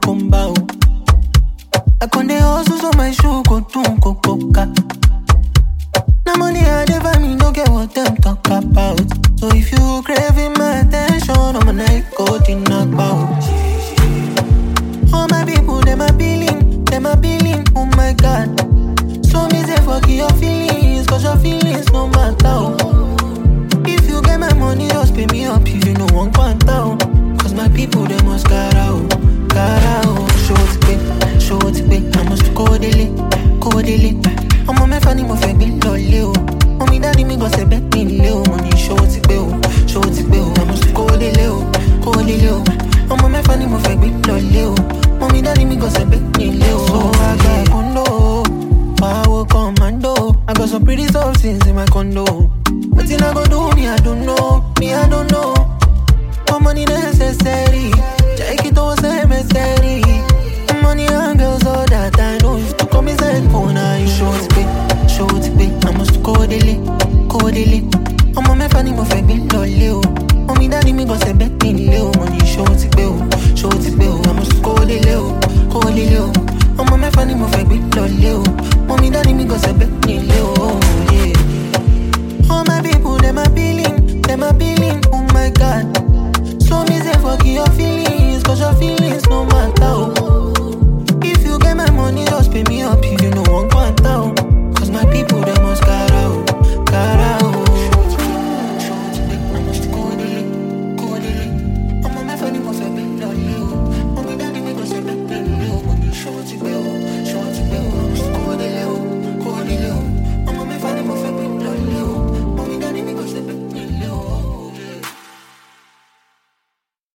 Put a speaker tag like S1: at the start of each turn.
S1: cucumber. I con dey hustle so my shoe go do coca. No money I dey find me, no get what them talk about. So if you craving my attention, I'm a night go knock out. All my people, them a billing, oh my God. So me say fuck your feelings, cause your feelings no matter.